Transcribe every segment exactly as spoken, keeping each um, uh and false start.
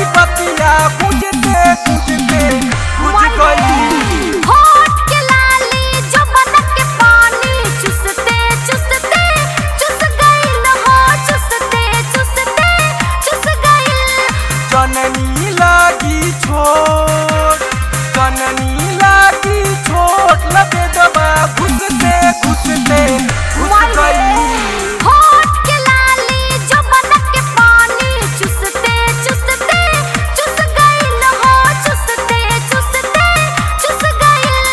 बतिया गुजते गुजते गुज गई। होठ के लाली जो बनक के पानी चुसते चुसते चुस गइल हो चुसते चुसते चुस गइल। जननी लागी छोट जननी लागी छोट लगे दबा घुसते घुसते घुस गई। होठ के लाली जो बनक के पानी चुसते चुसते चुस गइल हो चुसते चुसते चुस गइल।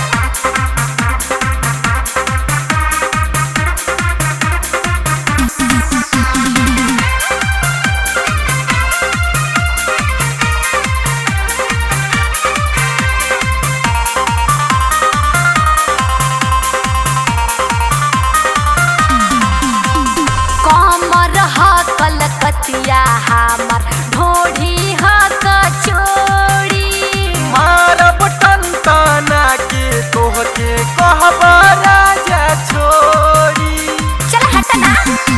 कमर ह कलकतिया हमर ढोढ़ी ह कचोड़ी। मारब टनटना के तोहके कहबा राजा छोड़ी। चल हट ना।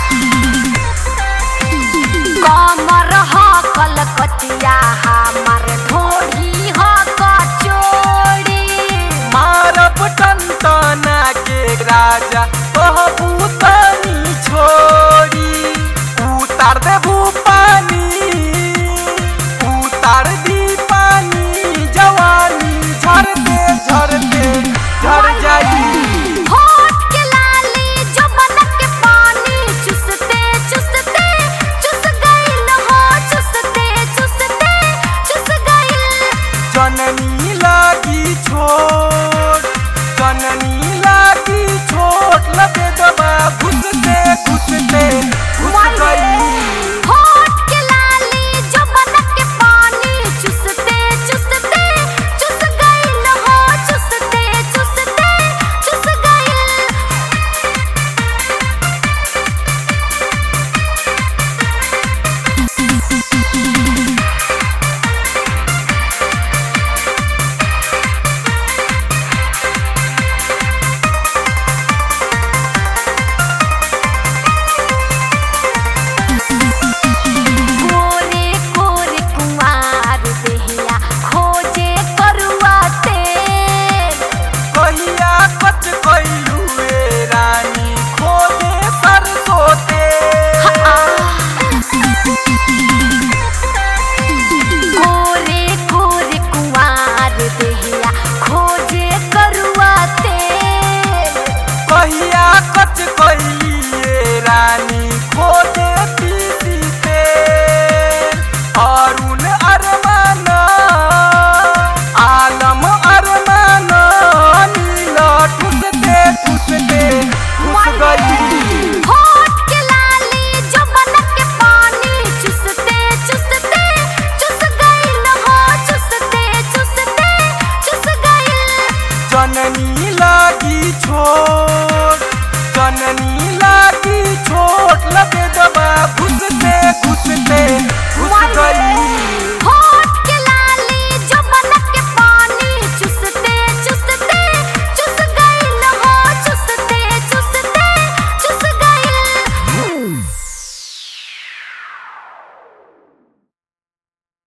कमर ह कलकतिया हमर ढोढ़ी ह कचोड़ी। मारब टनटना के राजा कहबू तनी छोड़ी। उतार देबू पानी उतार दी पानी जवानी झरते झरते झर जाई। होठ के लाली जो बनक के पानी चुसते चुसते चुस गइल हो चुसते चुसते चुस गइल। जननी लागी छोट जननी लागी छोट लगे दबा घुसते घुसते घुस गई। होठ के लाली जो बनक के पानी चुसते चुसते चुस गइल हो चुसते चुसते चुस गइल। कोरे कोरे कुंवार देहिया खोजे करुआ तेल। कहिया कच कैलू ए रानी खोजे सरसों तेल। कोरे कोरे कुंवार देहिया खोजे करुआ तेल। कहिया कच कैली ए रानी खोजे तीसी तेल। अरुण अरमान आलम अरमान नीला ठुसते ठुसते घुस गई। होठ के लाली जो बनक के पानी चुसते चुसते चुस गइल हो चुसते चुसते चुस गइल। जननी लागी छोट